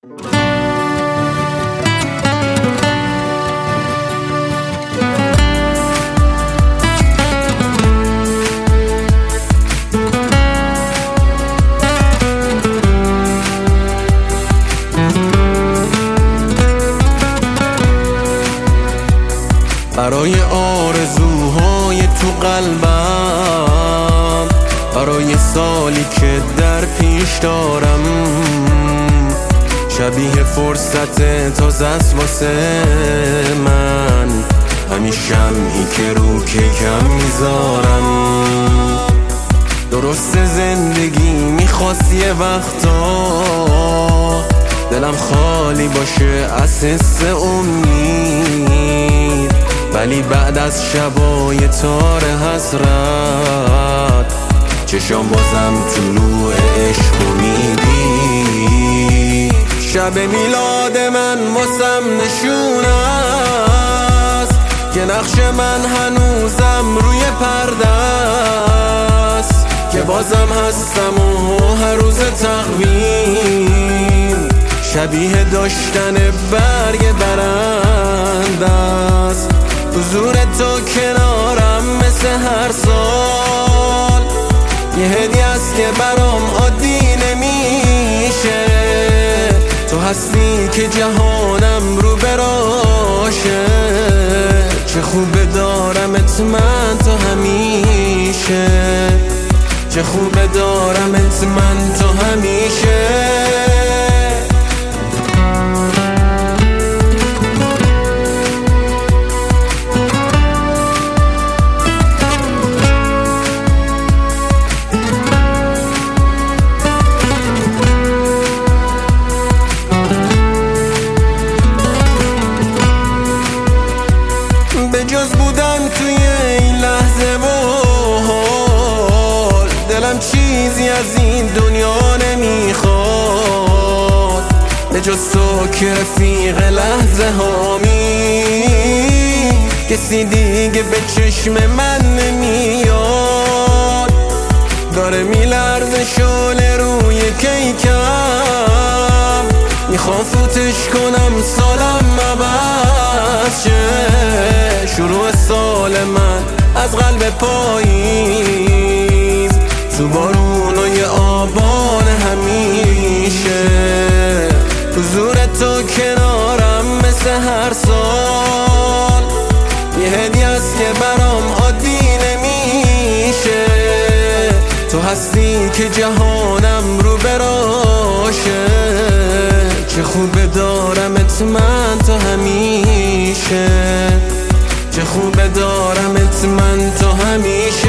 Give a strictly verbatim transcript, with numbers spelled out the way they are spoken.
برای آرزوهای تو قلبم، برای سالی که در پیش دارم، شبیه فرصت تازه است واسه من، همین شمعی که رو کیکم میذارم. درست زندگی میخواست یه وقتا دلم خالی باشه از حس امید، ولی بعد از شبای تار حسرت چشام بازم طلوع عشق میدی. شب میلاد من واسم نشونه است که نقش من هنوزم روی پرده است، که بازم هستم و هر روز تقویم شبیه داشتن برگ برنده است. حضور تو کنارم مثل هر سال یه هدیه است که برام عادی نمیشه. تو هستی که جهانم رو براشه، چه خوبه دارمت من تو همیشه، چه خوبه دارمت من تو همیشه. بجز بودن توی این لحظه و حال، دلم چیزی از این دنیا نمیخواد، بجز تو که رفیق لحظه هامی. کسی دیگه به چشم من نمیاد، داره میلرزه شعله روی کیکم، میخوام فوتش کنم سالم عوض شه. شروع سال من از قلب پاییز، تو بارونای آبان همیشه. حضور تو کنارم مثل هر سال یه هدیه است که برام عادی نمیشه. تو هستی که جهانم رو براشه، چه خوبه دارمت من تو همیشه، چه خوبه دارمت من تو همیشه.